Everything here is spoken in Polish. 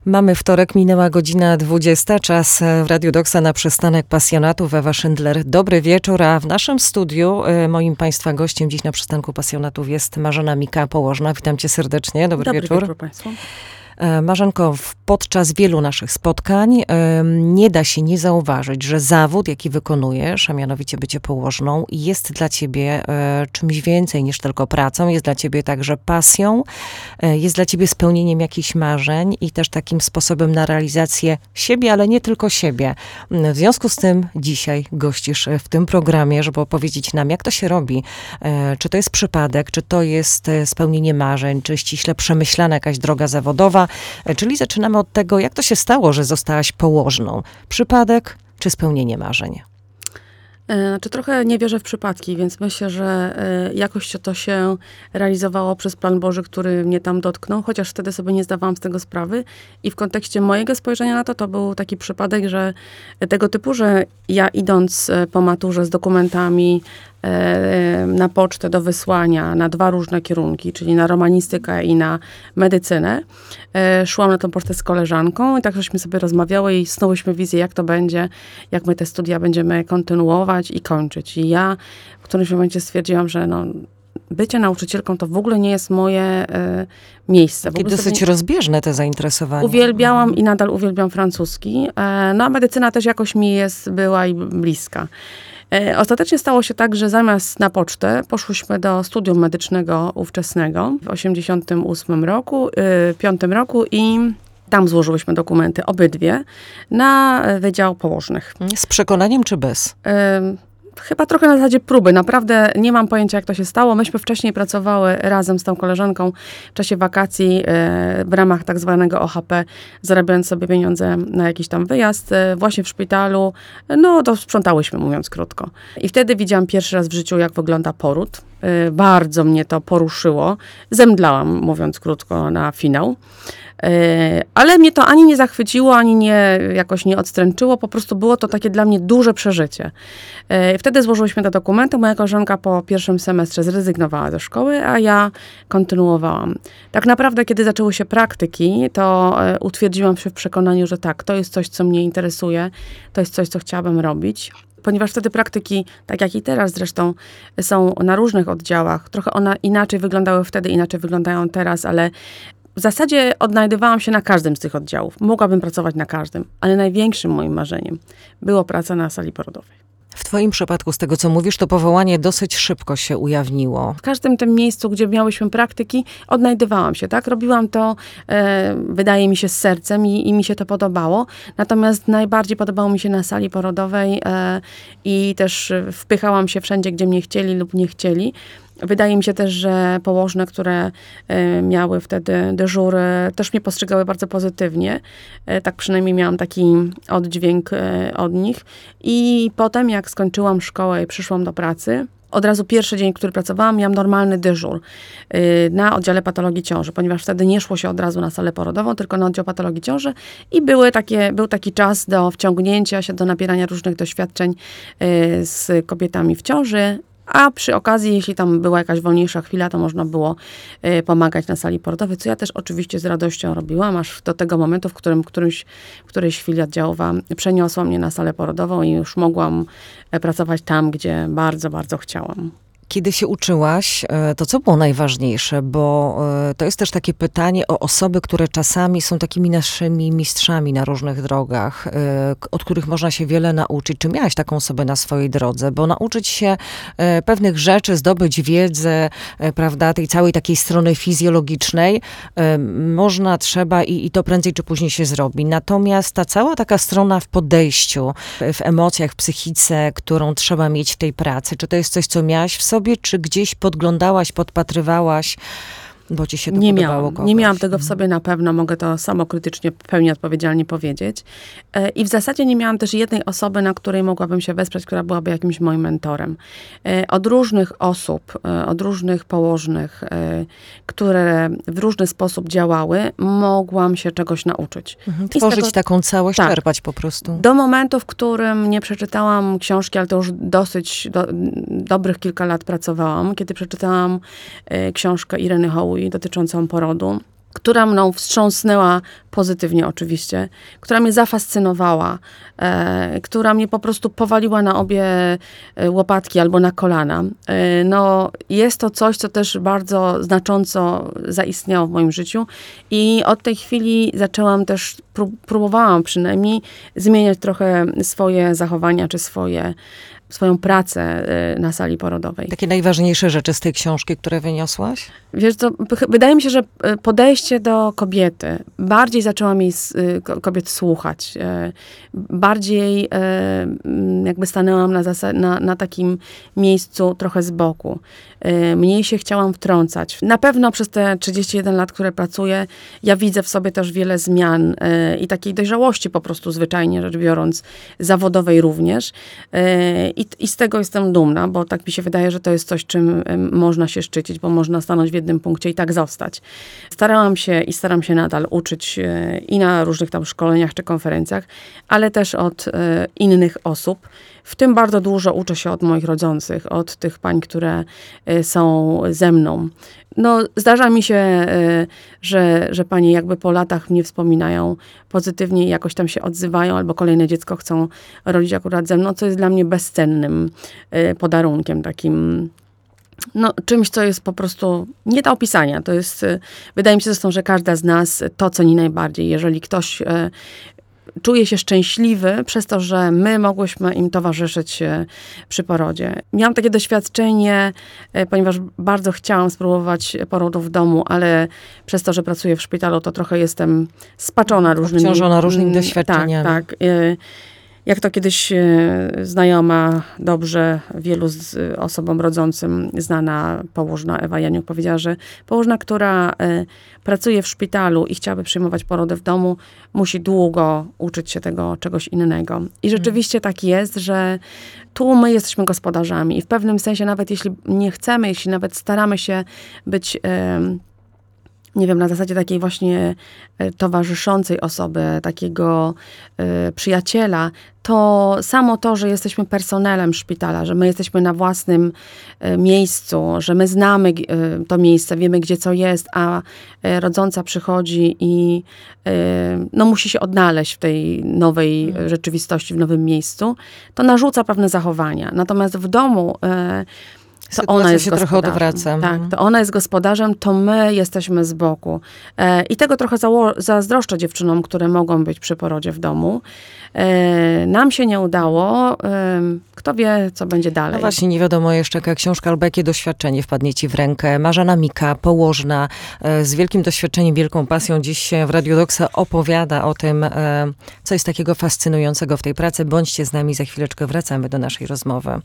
Mamy wtorek, minęła godzina 20, czas w Radiu Doksa na przystanek pasjonatów. Ewa Szyndler, dobry wieczór, a w naszym studiu moim Państwa gościem dziś na przystanku pasjonatów jest Marzena Mika, położna. Witam Cię serdecznie, dobry wieczór. Dobry wieczór Państwu. Marzenko, podczas wielu naszych spotkań nie da się nie zauważyć, że zawód, jaki wykonujesz, a mianowicie bycie położną, jest dla ciebie czymś więcej niż tylko pracą, jest dla ciebie także pasją, jest dla ciebie spełnieniem jakichś marzeń i też takim sposobem na realizację siebie, ale nie tylko siebie. W związku z tym dzisiaj gościsz w tym programie, żeby opowiedzieć nam, jak to się robi, czy to jest przypadek, czy to jest spełnienie marzeń, czy ściśle przemyślana jakaś droga zawodowa. Czyli zaczynamy od tego, jak to się stało, że zostałaś położną. Przypadek czy spełnienie marzeń? Znaczy trochę nie wierzę w przypadki, więc myślę, że jakoś to się realizowało przez Plan Boży, który mnie tam dotknął, chociaż wtedy sobie nie zdawałam z tego sprawy. I w kontekście mojego spojrzenia na to, to był taki przypadek, że tego typu, że ja idąc po maturze z dokumentami na pocztę do wysłania na 2 różne kierunki, czyli na romanistykę i na medycynę. Szłam na tą pocztę z koleżanką i tak żeśmy sobie rozmawiały i snułyśmy wizję, jak to będzie, jak my te studia będziemy kontynuować i kończyć. I ja w którymś momencie stwierdziłam, że bycie nauczycielką to w ogóle nie jest moje miejsce. Takie dosyć rozbieżne te zainteresowania. Uwielbiałam i nadal uwielbiam francuski. A medycyna też jakoś mi była i bliska. Ostatecznie stało się tak, że zamiast na pocztę poszłyśmy do studium medycznego ówczesnego w 1988 roku, 5 roku i tam złożyłyśmy dokumenty obydwie na Wydział Położnych. Z przekonaniem czy bez? Chyba trochę na zasadzie próby. Naprawdę nie mam pojęcia, jak to się stało. Myśmy wcześniej pracowały razem z tą koleżanką w czasie wakacji w ramach tak zwanego OHP, zarabiając sobie pieniądze na jakiś tam wyjazd. Właśnie w szpitalu, to sprzątałyśmy, mówiąc krótko. I wtedy widziałam pierwszy raz w życiu, jak wygląda poród. Bardzo mnie to poruszyło. Zemdlałam, mówiąc krótko, na finał. Ale mnie to ani nie zachwyciło, ani jakoś nie odstręczyło. Po prostu było to takie dla mnie duże przeżycie. Wtedy złożyłyśmy te dokumenty. Moja koleżanka po pierwszym semestrze zrezygnowała ze szkoły, a ja kontynuowałam. Tak naprawdę, kiedy zaczęły się praktyki, to utwierdziłam się w przekonaniu, że tak, to jest coś, co mnie interesuje. To jest coś, co chciałabym robić. Ponieważ wtedy praktyki, tak jak i teraz zresztą, są na różnych oddziałach. Trochę one inaczej wyglądały wtedy, inaczej wyglądają teraz, ale w zasadzie odnajdywałam się na każdym z tych oddziałów. Mogłabym pracować na każdym, ale największym moim marzeniem było praca na sali porodowej. W twoim przypadku, z tego co mówisz, to powołanie dosyć szybko się ujawniło. W każdym tym miejscu, gdzie miałyśmy praktyki, odnajdywałam się, tak? Robiłam to, wydaje mi się, z sercem i mi się to podobało. Natomiast najbardziej podobało mi się na sali porodowej i też wpychałam się wszędzie, gdzie mnie chcieli lub nie chcieli. Wydaje mi się też, że położne, które miały wtedy dyżury, też mnie postrzegały bardzo pozytywnie. Tak przynajmniej miałam taki oddźwięk od nich. I potem, jak skończyłam szkołę i przyszłam do pracy, od razu pierwszy dzień, który pracowałam, miałam normalny dyżur na oddziale patologii ciąży, ponieważ wtedy nie szło się od razu na salę porodową, tylko na oddział patologii ciąży i był taki czas do wciągnięcia się, do nabierania różnych doświadczeń z kobietami w ciąży. A przy okazji, jeśli tam była jakaś wolniejsza chwila, to można było pomagać na sali porodowej, co ja też oczywiście z radością robiłam, aż do tego momentu, w którejś chwili oddziałowa przeniosła mnie na salę porodową i już mogłam pracować tam, gdzie bardzo, bardzo chciałam. Kiedy się uczyłaś, to co było najważniejsze? Bo to jest też takie pytanie o osoby, które czasami są takimi naszymi mistrzami na różnych drogach, od których można się wiele nauczyć. Czy miałaś taką osobę na swojej drodze? Bo nauczyć się pewnych rzeczy, zdobyć wiedzę, prawda, tej całej takiej strony fizjologicznej, można, trzeba i to prędzej czy później się zrobi. Natomiast ta cała taka strona w podejściu, w emocjach, w psychice, którą trzeba mieć w tej pracy, czy to jest coś, co miałaś w sobie, czy gdzieś podglądałaś, podpatrywałaś, bo ci się to podobało kogoś? Nie miałam tego w sobie na pewno, mogę to samokrytycznie, w pełni odpowiedzialnie powiedzieć. I w zasadzie nie miałam też jednej osoby, na której mogłabym się wesprzeć, która byłaby jakimś moim mentorem. Od różnych osób, od różnych położnych, które w różny sposób działały, mogłam się czegoś nauczyć. Tworzyć taką całość, tak, czerpać po prostu. Do momentu, w którym nie przeczytałam książki, ale to już dosyć dobrych kilka lat pracowałam, kiedy przeczytałam książkę Ireny Hołowni dotyczącą porodu. która mną wstrząsnęła pozytywnie oczywiście, która mnie zafascynowała, która mnie po prostu powaliła na obie łopatki albo na kolana. No, jest to coś, co też bardzo znacząco zaistniało w moim życiu i od tej chwili zaczęłam też, próbowałam przynajmniej zmieniać trochę swoje zachowania, czy swoją pracę na sali porodowej. Takie najważniejsze rzeczy z tej książki, które wyniosłaś? Wiesz co, wydaje mi się, że podejście do kobiety, bardziej zaczęłam jej kobiet słuchać, bardziej jakby stanęłam na takim miejscu trochę z boku. Mniej się chciałam wtrącać. Na pewno przez te 31 lat, które pracuję, ja widzę w sobie też wiele zmian i takiej dojrzałości po prostu zwyczajnie rzecz biorąc, zawodowej również. I z tego jestem dumna, bo tak mi się wydaje, że to jest coś, czym można się szczycić, bo można stanąć w jednym punkcie i tak zostać. Starałam się i staram się nadal uczyć i na różnych tam szkoleniach czy konferencjach, ale też od innych osób. W tym bardzo dużo uczę się od moich rodzących, od tych pań, które są ze mną. No, zdarza mi się, że panie jakby po latach mnie wspominają pozytywnie i jakoś tam się odzywają, albo kolejne dziecko chcą rodzić akurat ze mną, co jest dla mnie bezcennym podarunkiem takim. No, czymś, co jest po prostu nie do opisania. To jest, wydaje mi się zresztą, że każda z nas to ceni najbardziej. Jeżeli ktoś czuje się szczęśliwy przez to, że my mogłyśmy im towarzyszyć przy porodzie. Miałam takie doświadczenie, ponieważ bardzo chciałam spróbować porodu w domu, ale przez to, że pracuję w szpitalu, to trochę jestem spaczona różnymi... Obciążona różnymi doświadczeniami. Tak. Jak to kiedyś znajoma, dobrze wielu osobom rodzącym znana położna Ewa Janiuk powiedziała, że położna, która pracuje w szpitalu i chciałaby przyjmować porody w domu, musi długo uczyć się tego czegoś innego. I rzeczywiście tak jest, że tu my jesteśmy gospodarzami i w pewnym sensie nawet jeśli nie chcemy, jeśli nawet staramy się być... nie wiem, na zasadzie takiej właśnie towarzyszącej osoby, takiego przyjaciela, to samo to, że jesteśmy personelem szpitala, że my jesteśmy na własnym miejscu, że my znamy to miejsce, wiemy gdzie co jest, a rodząca przychodzi i no, musi się odnaleźć w tej nowej rzeczywistości, w nowym miejscu, to narzuca pewne zachowania. Natomiast w domu to ona jest się trochę odwraca. Tak, to ona jest gospodarzem, to my jesteśmy z boku. I tego trochę zazdroszczę dziewczynom, które mogą być przy porodzie w domu. Nam się nie udało. Kto wie, co będzie dalej. No właśnie, nie wiadomo jeszcze jaka książka albo jakie doświadczenie wpadnie ci w rękę. Marzena Mika, położna, z wielkim doświadczeniem, wielką pasją dziś w Radiu Doxa opowiada o tym, co jest takiego fascynującego w tej pracy. Bądźcie z nami, za chwileczkę wracamy do naszej rozmowy.